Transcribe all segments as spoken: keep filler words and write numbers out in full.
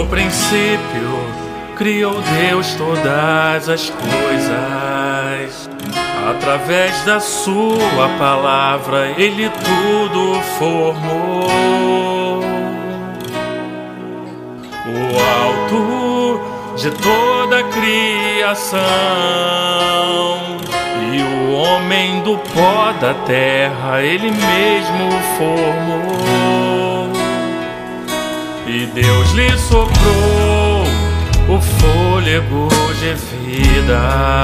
princípio criou Deus todas as coisas. Através da sua palavra Ele tudo formou. O alto de toda a criação e o homem do pó da terra Ele mesmo formou. E Deus lhe soprou o fôlego de vida,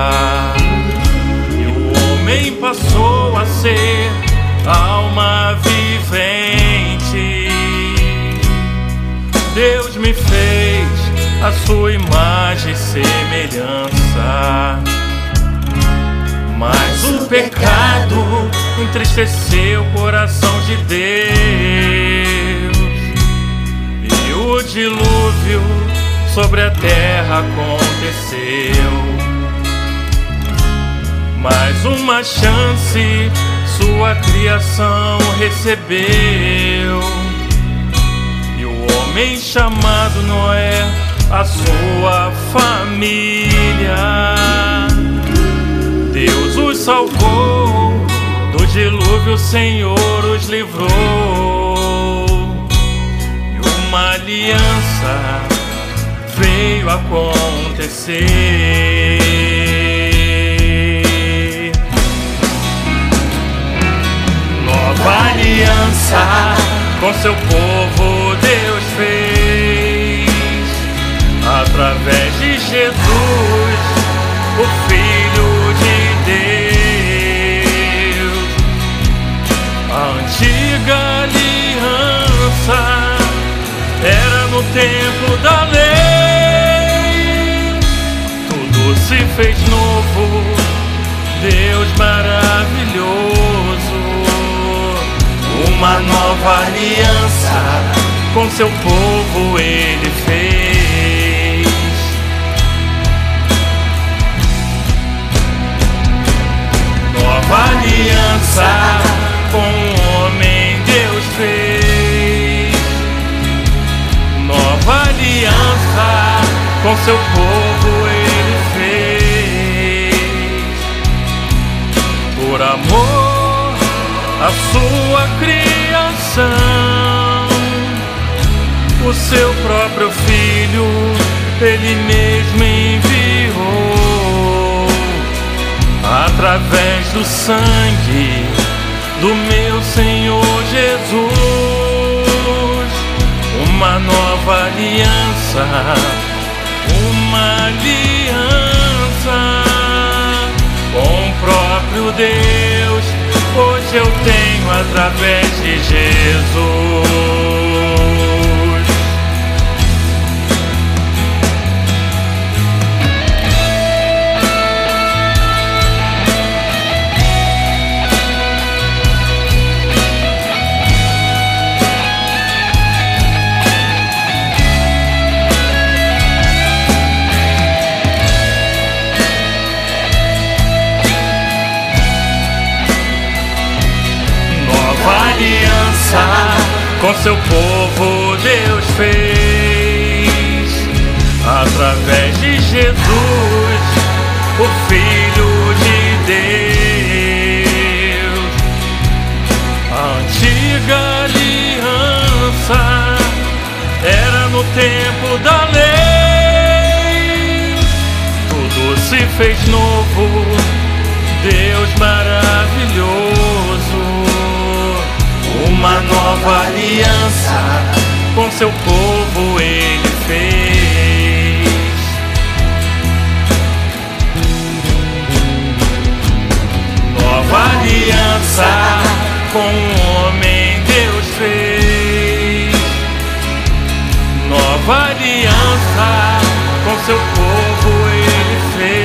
e o homem passou a ser alma vivente. Deus me fez a sua imagem e semelhança, mas o pecado entristeceu o coração de Deus, e o dilúvio sobre a terra aconteceu. Mais uma chance sua criação recebeu, e o homem chamado Noé, a sua família, Deus os salvou do dilúvio, o Senhor os livrou, e uma aliança veio acontecer. Nova aliança com seu povo Deus fez, através de Jesus, o Filho de Deus. A antiga aliança era no tempo da lei, tudo se fez novo, Deus maravilhoso. Uma nova aliança com seu povo Ele fez. Nova aliança com o homem Deus fez. Nova aliança com seu povo Ele fez. Por amor à sua criação, o seu próprio Filho Ele mesmo enviou. Através do sangue do meu Senhor Jesus, uma nova aliança, uma aliança com o próprio Deus, hoje eu tenho através de Jesus. Com seu povo Deus fez, através de Jesus, o Filho de Deus. A antiga aliança era no tempo da lei, tudo se fez novo, Deus maravilhoso. Uma nova aliança com seu povo Ele fez. Nova aliança com o homem Deus fez. Nova aliança com seu povo Ele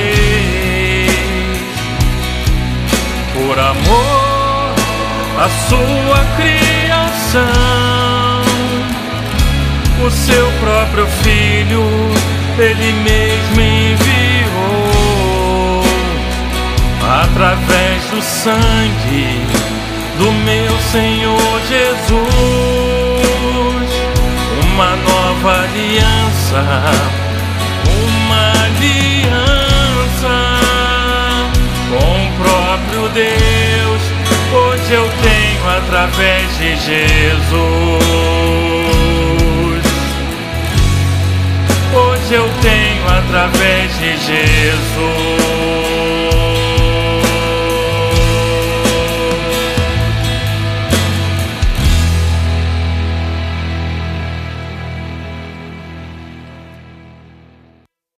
fez. Por amor a sua criação, o seu próprio Filho Ele mesmo enviou. Através do sangue do meu Senhor Jesus, uma nova nova aliança, uma aliança com o próprio Deus. Hoje eu tenho através de Jesus. Hoje eu tenho através de Jesus.